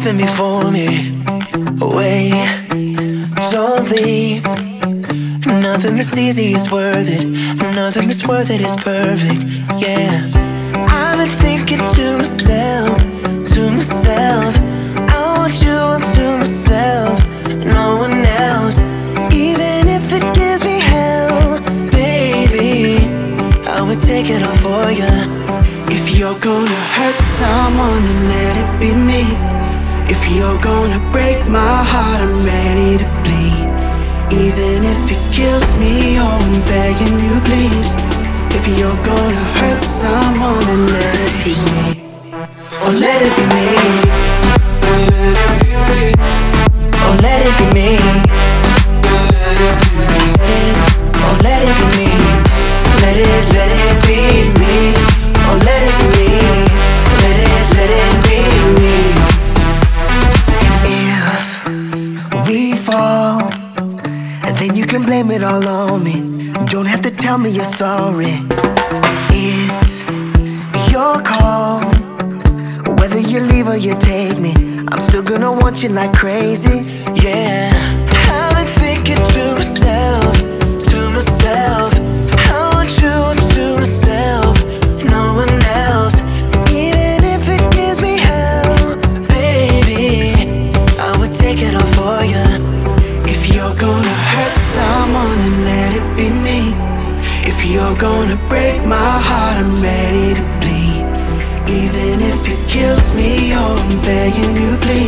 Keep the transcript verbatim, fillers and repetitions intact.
happened before me. Wait, don't leave. Nothing that's easy is worth it. Nothing that's worth it is perfect. Yeah, I've been thinking to myself, to myself, I want you to myself, no one else. Even if it gives me hell, baby, I would take it all for you. If you're gonna hurt someone, then let it be me. If you're gonna break my heart, I'm ready to bleed. Even if it kills me, oh, I'm begging you please. If you're gonna hurt someone, then let it be me. Oh, let it be me. Let it be me. Oh, let it be me. Oh, let it be me. Let it, let it be me. Oh, let it be me. Let it, let it be me. If we fall, then you can blame it all on me. Don't have to tell me you're sorry. It's your call. Whether you leave or you take me, I'm still gonna want you like crazy. Yeah, I've been thinking to myself, to myself, I want you to myself, no one else. Even if it gives me hell, baby, I would take it all for you. If you're gonna hurt someone, then let it be me. If you're gonna break my heart, I'm ready to bleed. Even if it kills me, oh, I'm begging you please.